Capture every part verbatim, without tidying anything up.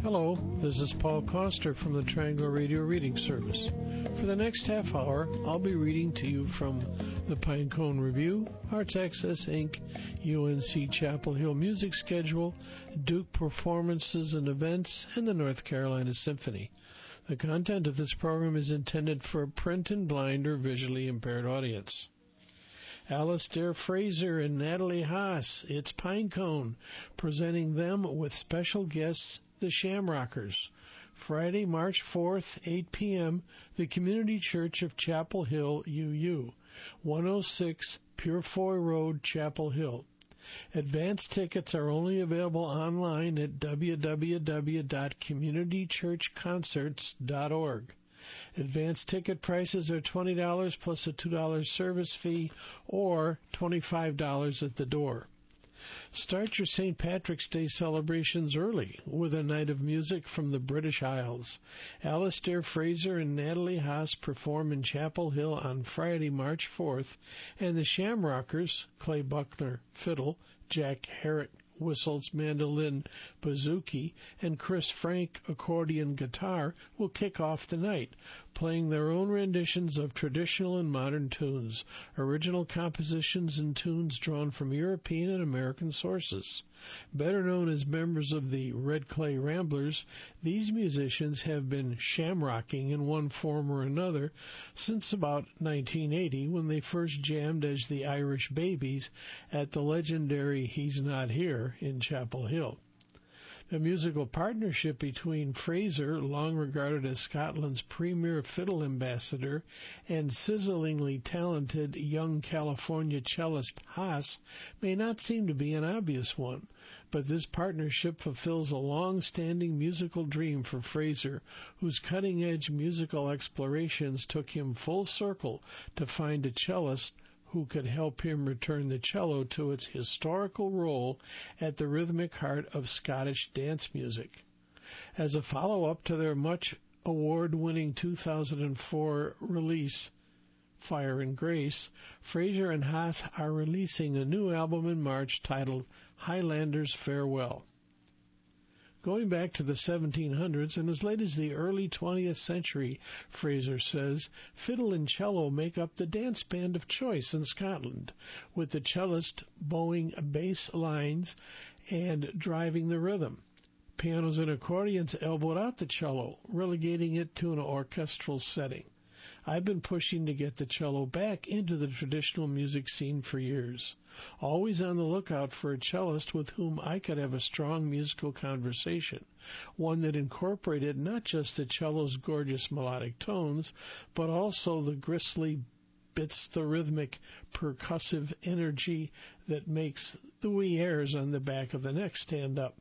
Hello, this is Paul Coster from the Triangle Radio Reading Service. For the next half hour, I'll be reading to you from the Pinecone Review, Arts Access Incorporated, U N C Chapel Hill Music Schedule, Duke Performances and Events, and the North Carolina Symphony. The content of this program is intended for a print and blind or visually impaired audience. Alistair Fraser and Natalie Haas, it's Pinecone, presenting them with special guests, the Shamrockers. Friday, March fourth, eight p.m., the Community Church of Chapel Hill, U U, one oh six Purefoy Road, Chapel Hill. Advance tickets are only available online at w w w dot community church concerts dot org. Advance ticket prices are twenty dollars plus a two dollars service fee or twenty-five dollars at the door. Start your Saint Patrick's Day celebrations early with a night of music from the British Isles. Alistair Fraser and Natalie Haas perform in Chapel Hill on Friday, March fourth, and the Shamrockers, Clay Buckner, fiddle, Jack Herrick, whistles, mandolin, bouzouki, and Chris Frank, accordion guitar, will kick off the night, playing their own renditions of traditional and modern tunes, original compositions and tunes drawn from European and American sources. Better known as members of the Red Clay Ramblers, these musicians have been shamrocking in one form or another since about nineteen eighty, when they first jammed as the Irish Babies at the legendary He's Not Here in Chapel Hill. The musical partnership between Fraser, long regarded as Scotland's premier fiddle ambassador, and sizzlingly talented young California cellist Haas may not seem to be an obvious one, but this partnership fulfills a long-standing musical dream for Fraser, whose cutting-edge musical explorations took him full circle to find a cellist who could help him return the cello to its historical role at the rhythmic heart of Scottish dance music. As a follow-up to their much award-winning two thousand four release, Fire and Grace, Fraser and Haas are releasing a new album in March titled Highlander's Farewell. Going back to the seventeen hundreds and as late as the early twentieth century, Fraser says, fiddle and cello make up the dance band of choice in Scotland, with the cellist bowing bass lines and driving the rhythm. Pianos and accordions elbowed out the cello, relegating it to an orchestral setting. I've been pushing to get the cello back into the traditional music scene for years, always on the lookout for a cellist with whom I could have a strong musical conversation, one that incorporated not just the cello's gorgeous melodic tones, but also the gristly bits, the rhythmic, percussive energy that makes the wee hairs on the back of the neck stand up.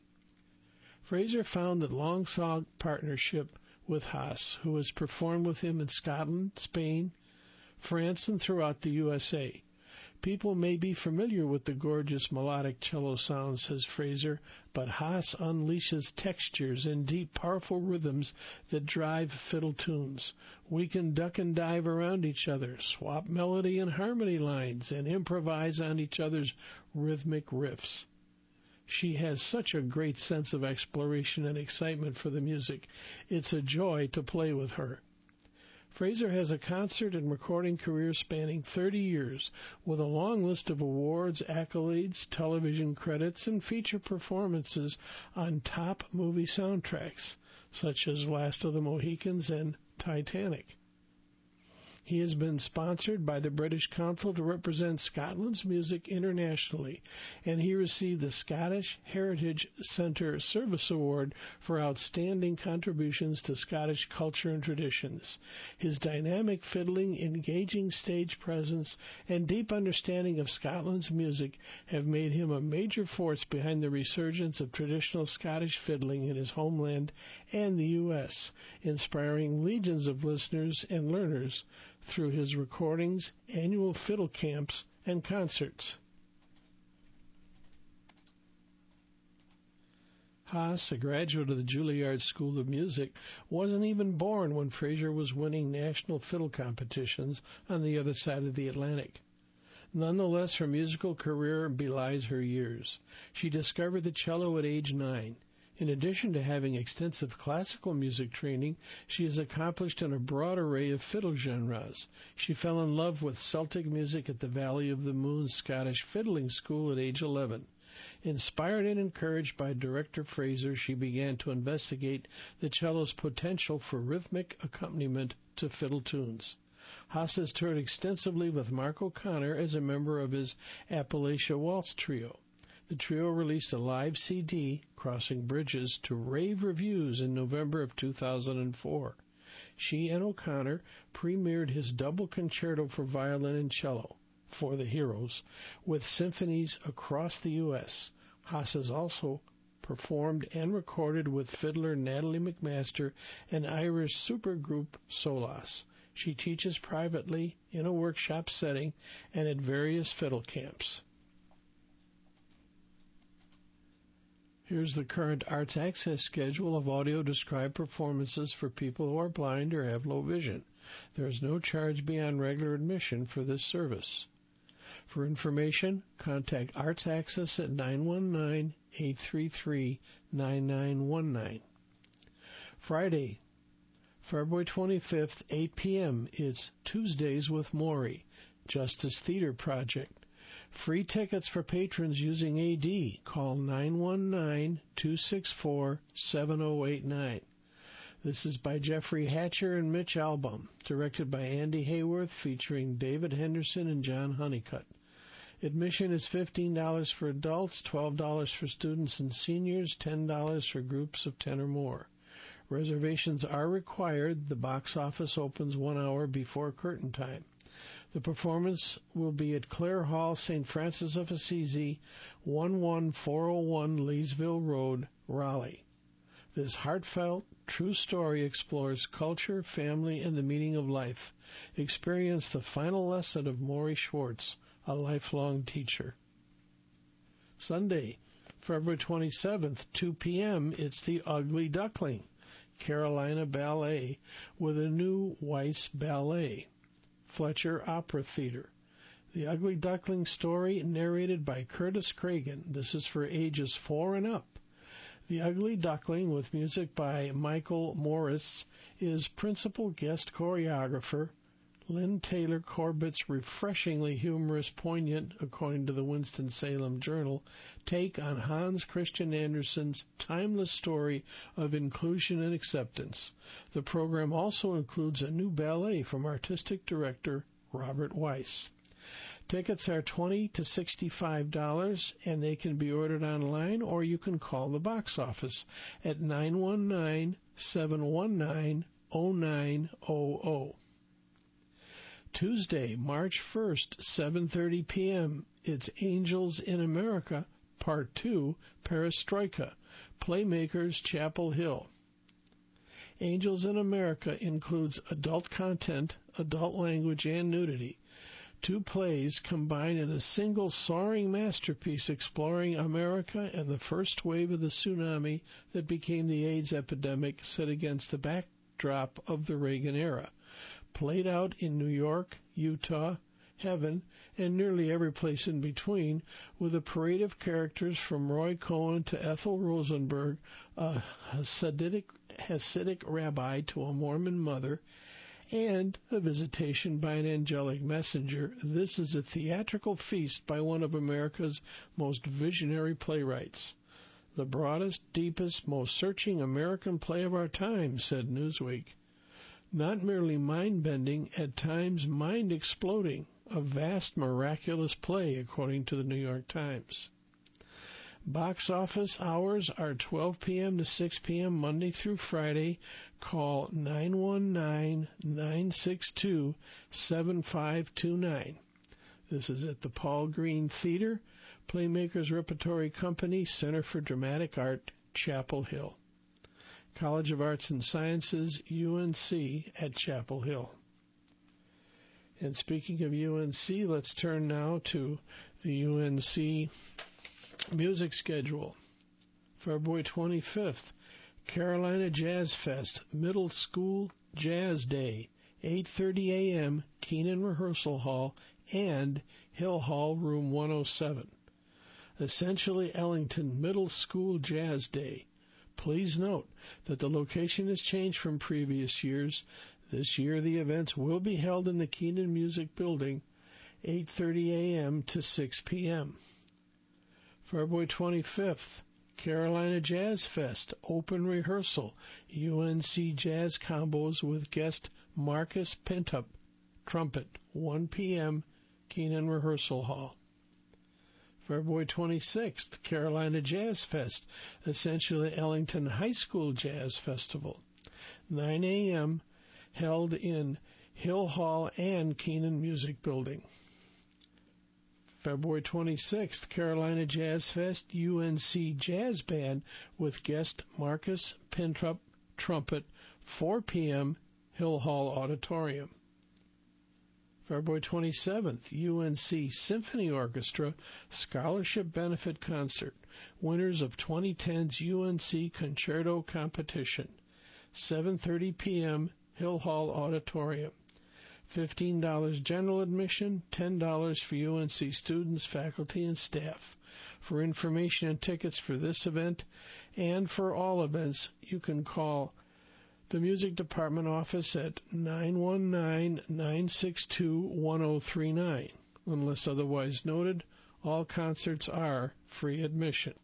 Fraser found that long-sought partnership with Haas, who has performed with him in Scotland, Spain, France, and throughout the U S A. People may be familiar with the gorgeous melodic cello sound, says Fraser, but Haas unleashes textures and deep, powerful rhythms that drive fiddle tunes. We can duck and dive around each other, swap melody and harmony lines, and improvise on each other's rhythmic riffs. She has such a great sense of exploration and excitement for the music. It's a joy to play with her. Fraser has a concert and recording career spanning thirty years, with a long list of awards, accolades, television credits, and feature performances on top movie soundtracks, such as Last of the Mohicans and Titanic. He has been sponsored by the British Council to represent Scotland's music internationally, and he received the Scottish Heritage Centre Service Award for outstanding contributions to Scottish culture and traditions. His dynamic fiddling, engaging stage presence, and deep understanding of Scotland's music have made him a major force behind the resurgence of traditional Scottish fiddling in his homeland and the U S, inspiring legions of listeners and learners through his recordings, annual fiddle camps, and concerts. Haas, a graduate of the Juilliard School of Music, wasn't even born when Fraser was winning national fiddle competitions on the other side of the Atlantic. Nonetheless, her musical career belies her years. She discovered the cello at age nine. In addition to having extensive classical music training, she is accomplished in a broad array of fiddle genres. She fell in love with Celtic music at the Valley of the Moon Scottish Fiddling School at age eleven. Inspired and encouraged by Director Fraser, she began to investigate the cello's potential for rhythmic accompaniment to fiddle tunes. Haas has toured extensively with Mark O'Connor as a member of his Appalachia Waltz Trio. The trio released a live C D, Crossing Bridges, to rave reviews in November of two thousand four. She and O'Connor premiered his double concerto for violin and cello, For the Heroes, with symphonies across the U S Haas has also performed and recorded with fiddler Natalie McMaster and Irish supergroup Solas. She teaches privately, in a workshop setting, and at various fiddle camps. Here's the current Arts Access schedule of audio-described performances for people who are blind or have low vision. There is no charge beyond regular admission for this service. For information, contact Arts Access at nine one nine, eight three three, nine nine one nine. Friday, February twenty-fifth, eight p.m., it's Tuesdays with Maury, Justice Theater Project. Free tickets for patrons using A D. Call nine one nine, two six four, seven zero eight nine. This is by Jeffrey Hatcher and Mitch Albom, directed by Andy Hayworth, featuring David Henderson and John Honeycutt. Admission is fifteen dollars for adults, twelve dollars for students and seniors, ten dollars for groups of ten or more. Reservations are required. The box office opens one hour before curtain time. The performance will be at Clare Hall, Saint Francis of Assisi, one one four oh one Leesville Road, Raleigh. This heartfelt, true story explores culture, family, and the meaning of life. Experience the final lesson of Maury Schwartz, a lifelong teacher. Sunday, February twenty-seventh, two p.m., it's The Ugly Duckling, Carolina Ballet, with a new Weiss Ballet, Fletcher Opera Theater. The Ugly Duckling story narrated by Curtis Cragen. This is for ages four and up. The Ugly Duckling, with music by Michael Morris, is principal guest choreographer. Lynn Taylor Corbett's refreshingly humorous, poignant, according to the Winston-Salem Journal, take on Hans Christian Andersen's timeless story of inclusion and acceptance. The program also includes a new ballet from artistic director Robert Weiss. Tickets are twenty to sixty-five dollars, and they can be ordered online, or you can call the box office at nine one nine, seven one nine, oh nine oh oh. Tuesday, March first, seven thirty p.m., it's Angels in America, Part two, Perestroika, Playmakers, Chapel Hill. Angels in America includes adult content, adult language, and nudity. Two plays combined in a single soaring masterpiece exploring America and the first wave of the tsunami that became the AIDS epidemic set against the backdrop of the Reagan era. Played out in New York, Utah, Heaven, and nearly every place in between, with a parade of characters from Roy Cohn to Ethel Rosenberg, a Hasidic, Hasidic rabbi to a Mormon mother, and a visitation by an angelic messenger. This is a theatrical feast by one of America's most visionary playwrights. The broadest, deepest, most searching American play of our time, said Newsweek. Not merely mind-bending, at times mind-exploding, a vast, miraculous play, according to the New York Times. Box office hours are twelve p.m. to six p.m. Monday through Friday. Call nine one nine, nine six two, seven five two nine. This is at the Paul Green Theater, Playmakers Repertory Company, Center for Dramatic Art, Chapel Hill. College of Arts and Sciences, U N C, at Chapel Hill. And speaking of U N C, let's turn now to the U N C music schedule. February twenty-fifth, Carolina Jazz Fest, Middle School Jazz Day, eight thirty a.m., Keenan Rehearsal Hall, and Hill Hall, Room one oh seven. Essentially Ellington Middle School Jazz Day. Please note that the location has changed from previous years. This year the events will be held in the Keenan Music Building, eight thirty a.m. to six p.m. February twenty-fifth, Carolina Jazz Fest, open rehearsal, U N C Jazz Combos with guest Marcus Pintup, trumpet, one p.m., Keenan Rehearsal Hall. February twenty-sixth, Carolina Jazz Fest, essentially Ellington High School Jazz Festival, nine a.m., held in Hill Hall and Keenan Music Building. February twenty-sixth, Carolina Jazz Fest, U N C Jazz Band with guest Marcus Pintrup, trumpet, four p.m., Hill Hall Auditorium. February twenty-seventh, U N C Symphony Orchestra Scholarship Benefit Concert, winners of twenty ten's U N C Concerto Competition, seven thirty p.m., Hill Hall Auditorium. fifteen dollars general admission, ten dollars for U N C students, faculty, and staff. For information and tickets for this event and for all events, you can call the Music Department office at nine one nine, nine six two, one zero three nine. Unless otherwise noted, all concerts are free admission.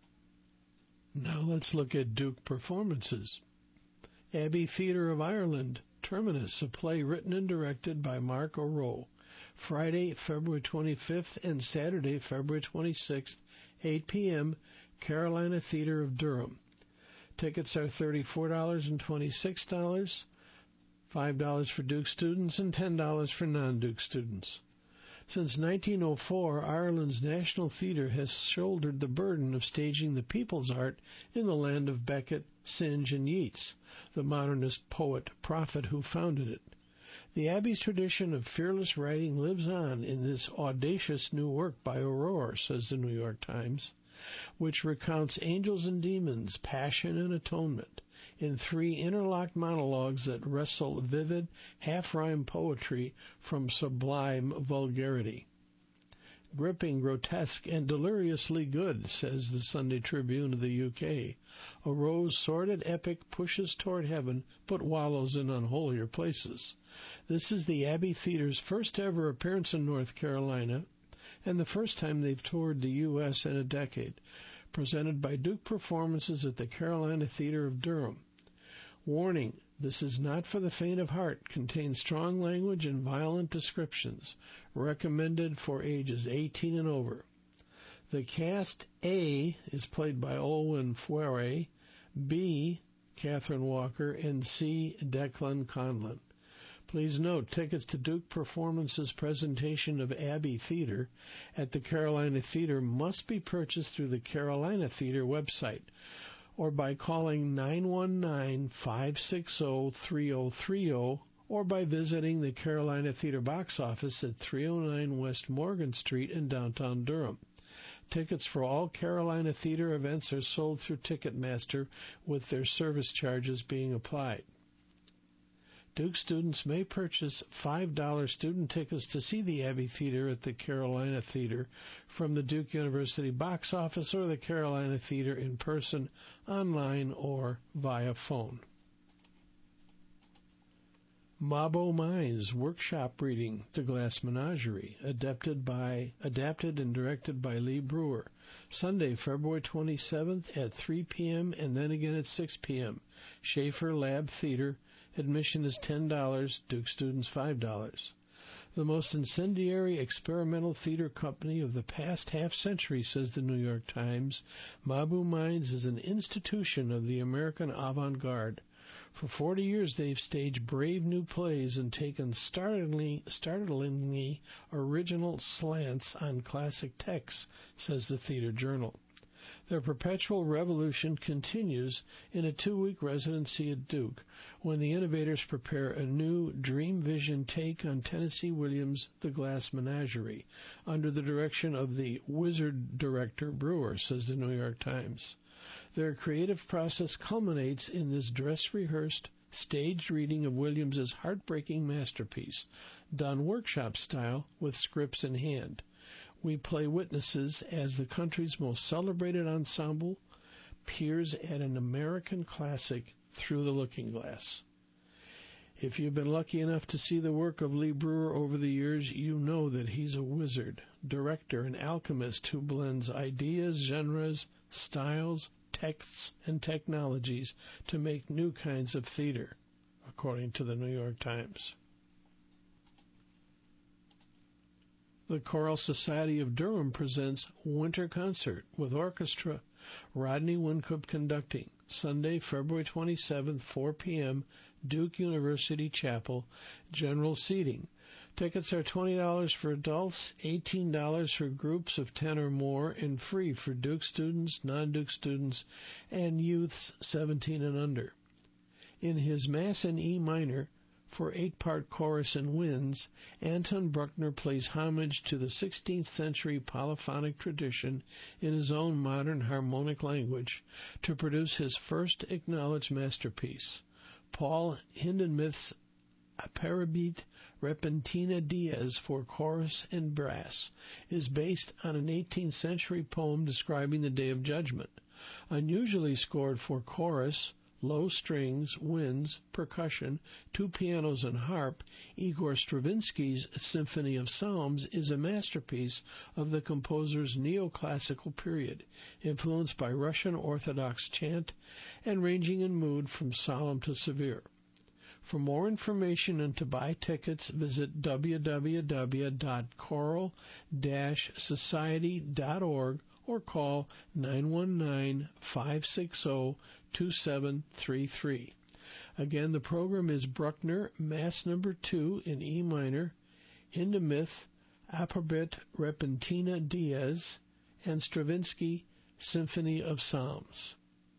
Now let's look at Duke performances. Abbey Theatre of Ireland, Terminus, a play written and directed by Mark O'Rourke. Friday, February twenty-fifth and Saturday, February twenty-sixth, eight p.m., Carolina Theatre of Durham. Tickets are thirty-four dollars and twenty-six dollars, five dollars for Duke students and ten dollars for non-Duke students. Since nineteen oh four, Ireland's National Theatre has shouldered the burden of staging the people's art in the land of Beckett, Synge, and Yeats, the modernist poet prophet who founded it. The Abbey's tradition of fearless writing lives on in this audacious new work by O'Rourke, says the New York Times, which recounts angels and demons, passion and atonement, in three interlocked monologues that wrestle vivid, half-rhyme poetry from sublime vulgarity. Gripping, grotesque, and deliriously good, says the Sunday Tribune of the U K. O'Rourke's sordid epic pushes toward heaven, but wallows in unholier places. This is the Abbey Theatre's first ever appearance in North Carolina, and the first time they've toured the U S in a decade, presented by Duke Performances at the Carolina Theatre of Durham. Warning, this is not for the faint of heart, contains strong language and violent descriptions, recommended for ages eighteen and over. The cast A is played by Olwen Fouere, B, Catherine Walker, and C, Declan Conlon. Please note, tickets to Duke Performance's presentation of Abbey Theatre at the Carolina Theatre must be purchased through the Carolina Theatre website or by calling nine one nine, five six zero, three zero three zero or by visiting the Carolina Theatre box office at three oh nine West Morgan Street in downtown Durham. Tickets for all Carolina Theatre events are sold through Ticketmaster, with their service charges being applied. Duke students may purchase five dollars student tickets to see the Abbey Theatre at the Carolina Theatre from the Duke University box office or the Carolina Theatre in person, online, or via phone. Mabo Mines workshop reading, The Glass Menagerie, adapted by adapted and directed by Lee Brewer. Sunday, February twenty-seventh at three p.m. and then again at six p.m. Schaefer Lab Theatre. Admission is ten dollars, Duke students five dollars. The most incendiary experimental theater company of the past half-century, says the New York Times, Mabo Mines is an institution of the American avant-garde. For forty years they've staged brave new plays and taken startlingly, startlingly original slants on classic texts, says the Theater Journal. Their perpetual revolution continues in a two-week residency at Duke, when the innovators prepare a new dream vision take on Tennessee Williams' The Glass Menagerie, under the direction of the wizard director Brewer, says the New York Times. Their creative process culminates in this dress-rehearsed, staged reading of Williams's heartbreaking masterpiece, done workshop style with scripts in hand. We play witnesses as the country's most celebrated ensemble peers at an American classic, Through the Looking Glass. If you've been lucky enough to see the work of Lee Brewer over the years, you know that he's a wizard, director, and alchemist who blends ideas, genres, styles, texts, and technologies to make new kinds of theater, according to the New York Times. The Choral Society of Durham presents Winter Concert with Orchestra, Rodney Wincoop conducting, Sunday, February twenty-seventh, four p.m., Duke University Chapel, general seating. Tickets are twenty dollars for adults, eighteen dollars for groups of ten or more, and free for Duke students, non-Duke students, and youths seventeen and under. In his Mass in E minor, for eight-part chorus and winds, Anton Bruckner plays homage to the sixteenth century polyphonic tradition in his own modern harmonic language to produce his first acknowledged masterpiece. Paul Hindemith's Aperibit Repentina Dies for chorus and brass is based on an eighteenth century poem describing the Day of Judgment. Unusually scored for chorus, low strings, winds, percussion, two pianos and harp, Igor Stravinsky's Symphony of Psalms is a masterpiece of the composer's neoclassical period, influenced by Russian Orthodox chant and ranging in mood from solemn to severe. For more information and to buy tickets, visit w w w dot choral dash society dot org or call nine one nine, five six zero, two seven three three. Again, the program is Bruckner, Mass number two in E minor, Hindemith, Aperibit Repentina Dies, and Stravinsky, Symphony of Psalms.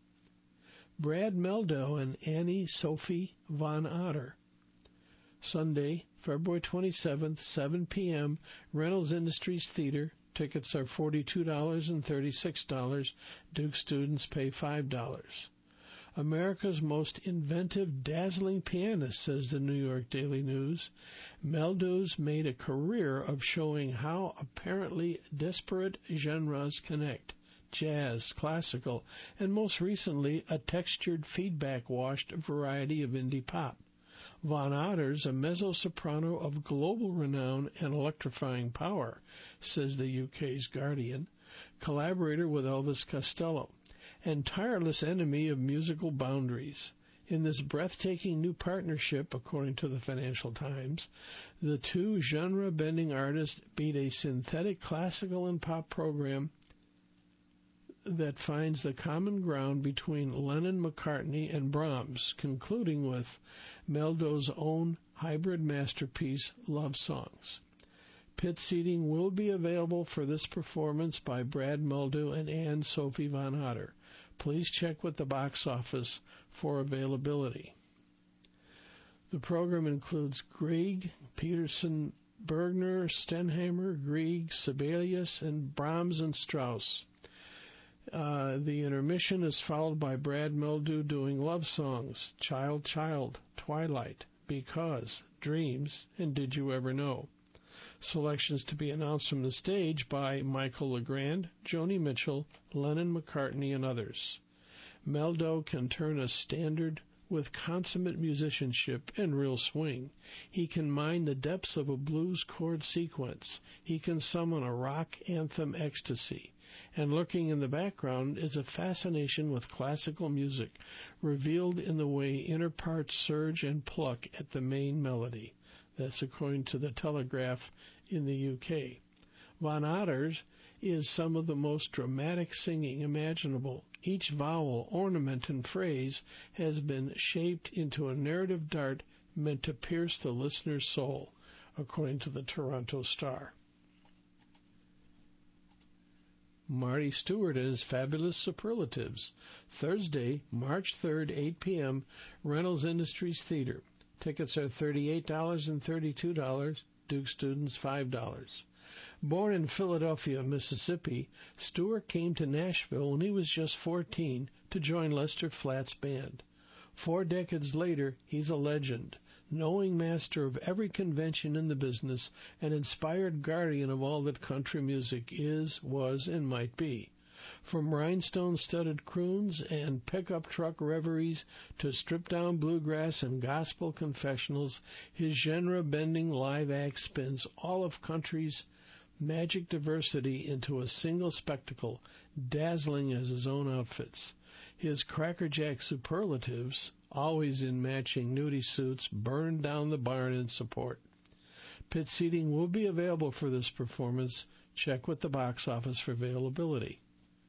Brad Mehldau and Annie Sophie von Otter. Sunday, February twenty-seventh, seven p.m., Reynolds Industries Theater. Tickets are forty-two dollars and thirty-six dollars. Duke students pay five dollars. America's most inventive, dazzling pianist, says the New York Daily News. Mehldau's made a career of showing how apparently disparate genres connect. Jazz, classical, and most recently a textured, feedback-washed variety of indie pop. Von Otter's a mezzo-soprano of global renown and electrifying power, says the U K's Guardian, collaborator with Elvis Costello, and tireless enemy of musical boundaries. In this breathtaking new partnership, according to the Financial Times, the two genre-bending artists beat a synthetic classical and pop program that finds the common ground between Lennon-McCartney and Brahms, concluding with Mehldau's own hybrid masterpiece, Love Songs. Pit seating will be available for this performance by Brad Mehldau and Anne Sophie von Otter. Please check with the box office for availability. The program includes Grieg, Peterson, Bergner, Stenheimer, Grieg, Sibelius, and Brahms and Strauss. Uh, the intermission is followed by Brad Mehldau doing love songs, Child, Child, Twilight, Because, Dreams, and Did You Ever Know? Selections to be announced from the stage by Michael Legrand, Joni Mitchell, Lennon-McCartney, and others. Mehldau can turn a standard with consummate musicianship and real swing. He can mine the depths of a blues chord sequence. He can summon a rock anthem ecstasy. And lurking in the background is a fascination with classical music, revealed in the way inner parts surge and pluck at the main melody. That's according to the Telegraph in the U K. Von Otter's is some of the most dramatic singing imaginable. Each vowel, ornament, and phrase has been shaped into a narrative dart meant to pierce the listener's soul, according to the Toronto Star. Marty Stewart and his Fabulous Superlatives. Thursday, March third, eight p.m., Reynolds Industries Theater. Tickets are thirty-eight dollars and thirty-two dollars. Duke students five dollars. Born in Philadelphia, Mississippi, Stewart came to Nashville when he was just fourteen to join Lester Flatt's band. Four decades later, he's a legend, knowing master of every convention in the business, an inspired guardian of all that country music is, was, and might be. From rhinestone-studded croons and pickup truck reveries to stripped-down bluegrass and gospel confessionals, his genre-bending live act spins all of country's magic diversity into a single spectacle, dazzling as his own outfits. His crackerjack superlatives, always in matching nudie suits, burn down the barn in support. Pit seating will be available for this performance. Check with the box office for availability.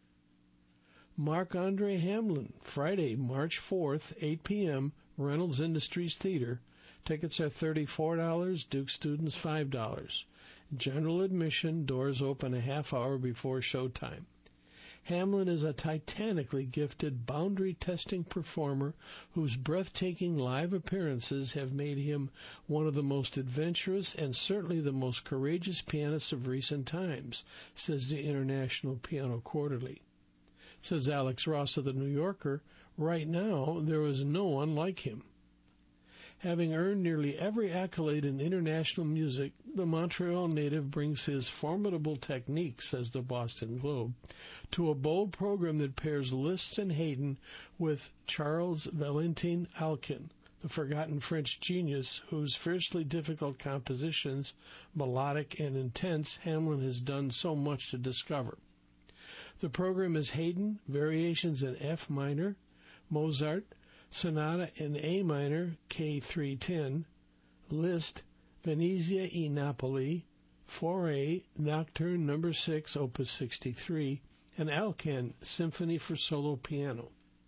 Marc-Andre Hamlin, Friday, March fourth, eight p.m., Reynolds Industries Theater. Tickets are thirty-four dollars, Duke students five dollars. General admission, doors open a half hour before showtime. Hamlin is a titanically gifted, boundary-testing performer whose breathtaking live appearances have made him one of the most adventurous and certainly the most courageous pianists of recent times, says the International Piano Quarterly. Says Alex Ross of the New Yorker, right now there is no one like him. Having earned nearly every accolade in international music, the Montreal native brings his formidable technique, says the Boston Globe, to a bold program that pairs Liszt and Haydn with Charles Valentin Alkin, the forgotten French genius whose fiercely difficult compositions, melodic and intense, Hamlin has done so much to discover. The program is Haydn, Variations in F minor, Mozart, Sonata in A minor, K three ten, Liszt, Venezia e Napoli, Fauré, Nocturne number six, Opus sixty-three, and Alcan, Symphony for Solo Piano.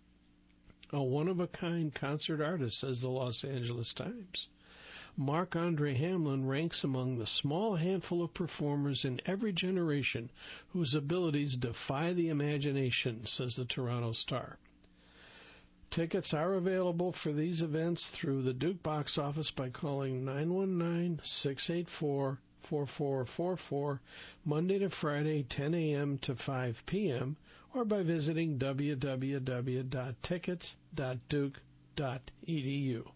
A one-of-a-kind concert artist, says the Los Angeles Times. Marc-Andre Hamlin ranks among the small handful of performers in every generation whose abilities defy the imagination, says the Toronto Star. Tickets are available for these events through the Duke box office by calling nine one nine, six eight four, four four four four Monday to Friday, ten a.m. to five p.m., or by visiting w w w dot tickets dot duke dot e d u.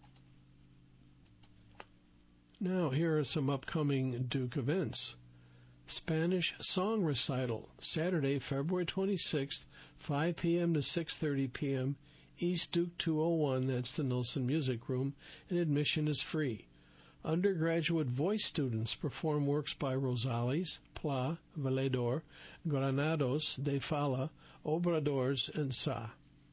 Now, here are some upcoming Duke events. Spanish Song Recital, Saturday, February twenty-sixth, five p.m. to six thirty p.m., East Duke two oh one, that's the Nilsson Music Room, and admission is free. Undergraduate voice students perform works by Rosales, Pla, Valedor, Granados, De Falla, Obradors, and Sa.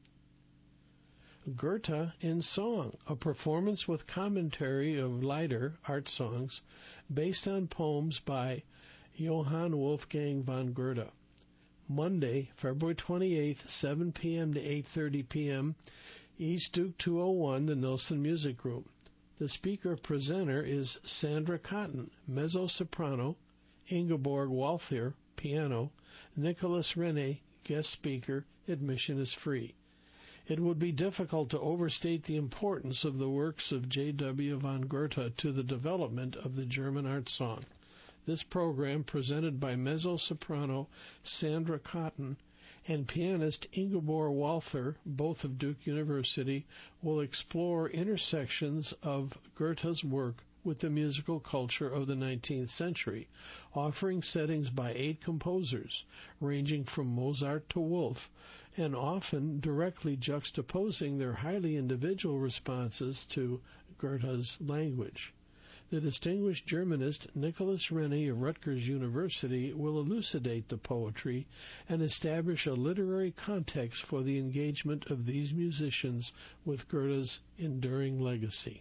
Goethe in Song, a performance with commentary of lighter art songs based on poems by Johann Wolfgang von Goethe. Monday, February twenty-eighth, seven p.m. to eight thirty p.m., East Duke two oh one, the Nilsson Music Room. The speaker-presenter is Sandra Cotton, mezzo-soprano, Ingeborg Walther, piano, Nicholas Rene, guest speaker. Admission is free. It would be difficult to overstate the importance of the works of J W von Goethe to the development of the German art song. This program, presented by mezzo-soprano Sandra Cotton and pianist Ingeborg Walther, both of Duke University, will explore intersections of Goethe's work with the musical culture of the nineteenth century, offering settings by eight composers, ranging from Mozart to Wolff, and often directly juxtaposing their highly individual responses to Goethe's language. The distinguished Germanist Nicholas Rene of Rutgers University will elucidate the poetry and establish a literary context for the engagement of these musicians with Goethe's enduring legacy.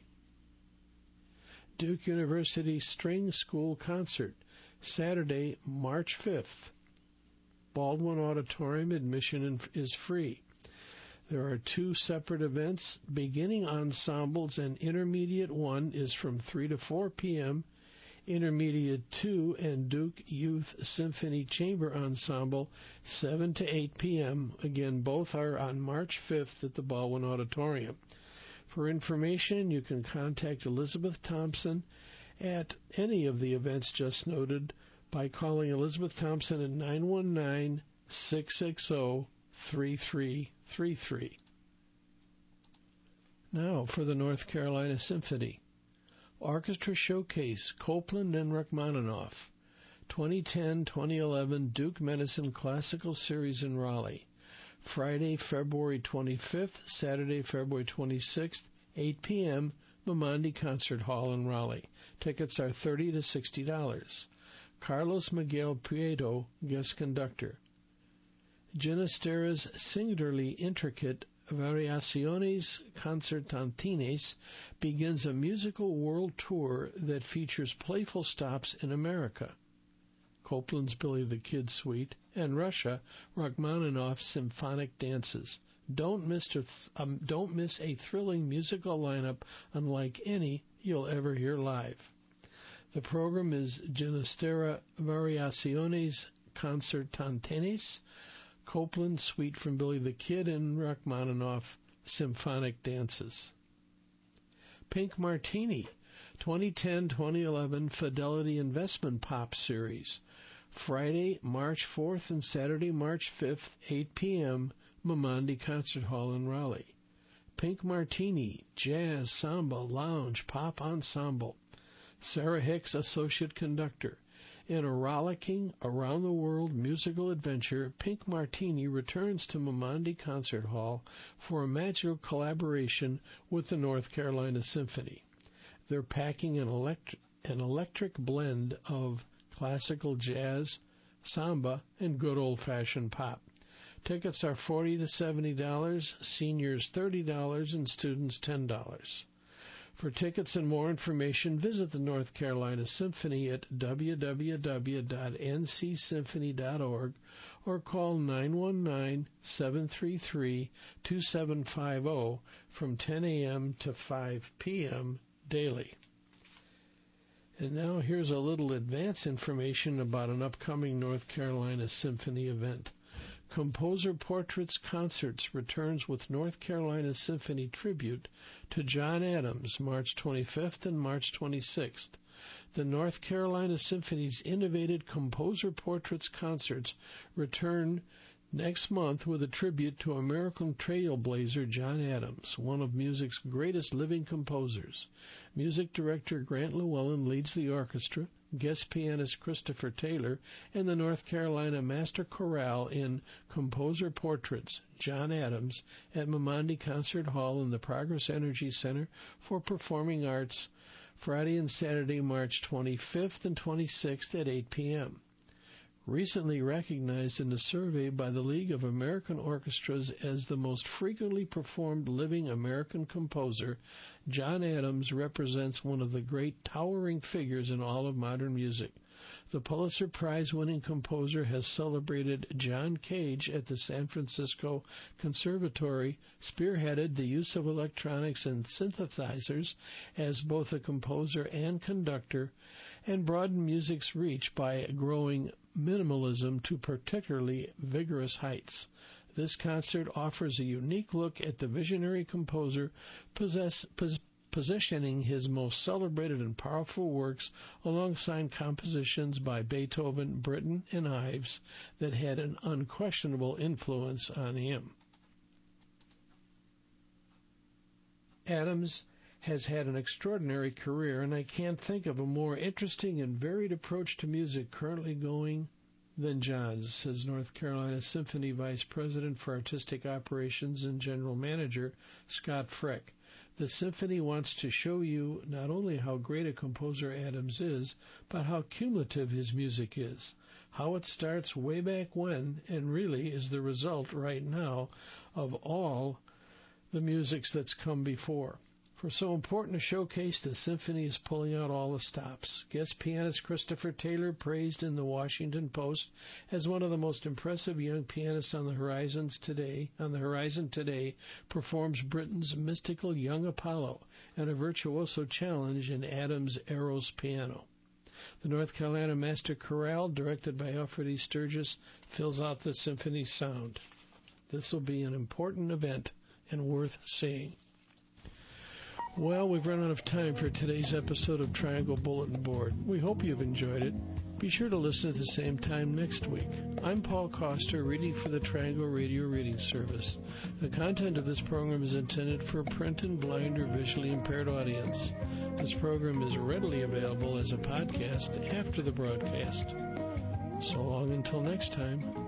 Duke University String School Concert, Saturday, March fifth. Baldwin Auditorium. Admission is free. There are two separate events. Beginning ensembles and Intermediate one is from three to four p.m. Intermediate two and Duke Youth Symphony Chamber Ensemble, seven to eight p.m. Again, both are on March fifth at the Baldwin Auditorium. For information, you can contact Elizabeth Thompson at any of the events just noted by calling Elizabeth Thompson at nine one nine, six six zero, three three three three. Now for the North Carolina Symphony. Orchestra Showcase, Copland and Rachmaninoff. twenty ten twenty eleven Duke Medicine Classical Series in Raleigh. Friday, February twenty-fifth, Saturday, February twenty-sixth, eight p.m., Mamandi Concert Hall in Raleigh. Tickets are thirty to sixty dollars. Carlos Miguel Prieto, guest conductor. Ginastera's singularly intricate Variaciones Concertantines begins a musical world tour that features playful stops in America, Copland's Billy the Kid Suite, and Russia, Rachmaninoff's symphonic dances. Don't miss, a th- um, don't miss a thrilling musical lineup unlike any you'll ever hear live. The program is Ginastera Variaciones Concertantines, Copland Suite from Billy the Kid, and Rachmaninoff Symphonic Dances. Pink Martini, twenty ten twenty eleven Fidelity Investment Pop Series. Friday, March fourth and Saturday, March fifth, eight p.m., Mamandi Concert Hall in Raleigh. Pink Martini, Jazz, Samba, Lounge, Pop Ensemble. Sarah Hicks, Associate Conductor. In a rollicking, around-the-world musical adventure, Pink Martini returns to Mamandi Concert Hall for a magical collaboration with the North Carolina Symphony. They're packing an, elect- an electric blend of classical jazz, samba, and good old-fashioned pop. Tickets are forty to seventy dollars, seniors thirty dollars, and students ten dollars. For tickets and more information, visit the North Carolina Symphony at w w w dot n c symphony dot org or call nine one nine, seven three three, two seven five zero from ten a.m. to five p.m. daily. And now here's a little advance information about an upcoming North Carolina Symphony event. Composer Portraits Concerts returns with North Carolina Symphony tribute to John Adams, March twenty-fifth and March twenty-sixth. The North Carolina Symphony's innovative Composer Portraits Concerts return next month with a tribute to American trailblazer John Adams, one of music's greatest living composers. Music director Grant Llewellyn leads the orchestra, guest pianist Christopher Taylor, and the North Carolina Master Chorale in Composer Portraits, John Adams, at Mamandi Concert Hall in the Progress Energy Center for Performing Arts, Friday and Saturday, March twenty-fifth and twenty-sixth at eight p.m. Recently recognized in a survey by the League of American Orchestras as the most frequently performed living American composer, John Adams represents one of the great towering figures in all of modern music. The Pulitzer Prize-winning composer has celebrated John Cage at the San Francisco Conservatory, spearheaded the use of electronics and synthesizers as both a composer and conductor, and broadened music's reach by growing minimalism to particularly vigorous heights. This concert offers a unique look at the visionary composer, possess, pos, positioning his most celebrated and powerful works alongside compositions by Beethoven, Britten, and Ives that had an unquestionable influence on him. Adams has had an extraordinary career, and I can't think of a more interesting and varied approach to music currently going than John's, says North Carolina Symphony Vice President for Artistic Operations and General Manager Scott Frick. The symphony wants to show you not only how great a composer Adams is, but how cumulative his music is, how it starts way back when and really is the result right now of all the musics that's come before. For so important a showcase, the symphony is pulling out all the stops. Guest pianist Christopher Taylor, praised in the Washington Post as one of the most impressive young pianists on the horizons today, on the horizon today, performs Britten's mystical Young Apollo and a virtuoso challenge in Adams' Eros piano. The North Carolina Master Chorale, directed by Alfred E. Sturgis, fills out the symphony's sound. This will be an important event and worth seeing. Well, we've run out of time for today's episode of Triangle Bulletin Board. We hope you've enjoyed it. Be sure to listen at the same time next week. I'm Paul Coster, reading for the Triangle Radio Reading Service. The content of this program is intended for a print and blind or visually impaired audience. This program is readily available as a podcast after the broadcast. So long until next time.